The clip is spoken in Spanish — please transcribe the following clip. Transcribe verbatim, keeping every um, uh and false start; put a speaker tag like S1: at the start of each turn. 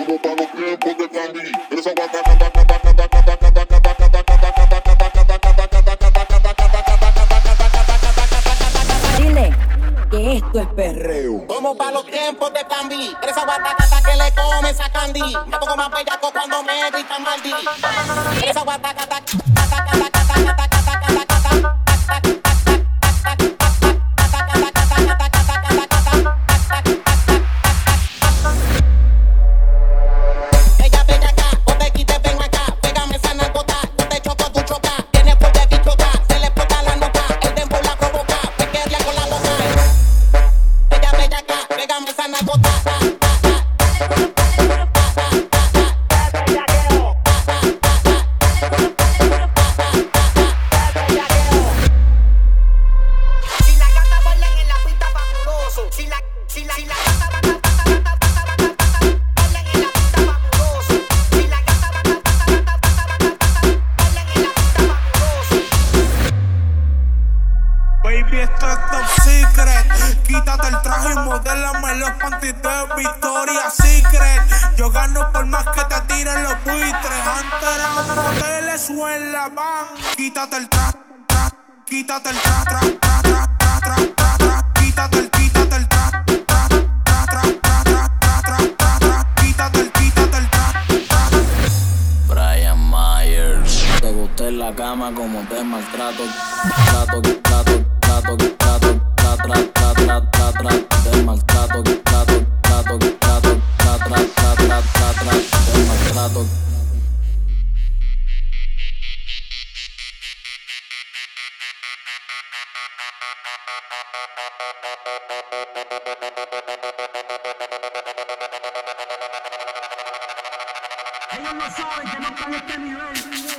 S1: Dile que esto es perreo.
S2: Como para los tiempos de Candy, esa guatacata que le come esa candy. Me pongo más bellaco cuando me gritan Maldi. Esa guatacata, ella bella acá, ponte quite, ven acá, pégame esa nalgota, yo te choco, tú choca, tiene fuerte bichota, se le explota la nuca, el tempo la provoca, pequeña con la boca. Ella bella acá, pégame esa nalgota. Si la gata bailan en la pista fabuloso, si la, si la, si la gata bailan en la pista fabuloso, si la gata bailan en la pista fabuloso.
S3: Baby, esto es top secret. Quítate el traje y modélame los panties de Victoria's Secret. Yo gano por más que te tiren los buitres. Antes eran modelos o en la van. Quítate el traje, tra, quítate el traje, tra, tra, tra, tra, tra, tra, tra. Quítate el, quítate el traje, tra, tra, tra, tra, tra, tra, tra, tra, tra. Quítate el, quítate el traje, tra.
S4: Brian Myers. Te gusté en la cama como te maltrato. Trato, trato, trato, trato, tra, tra, tra, tra, tra, tra. Te maltrato, trato, trato, trato, tra, tra, tra, tra, tra, tra. Te maltrato.
S5: Ellos no saben que no están a este nivel.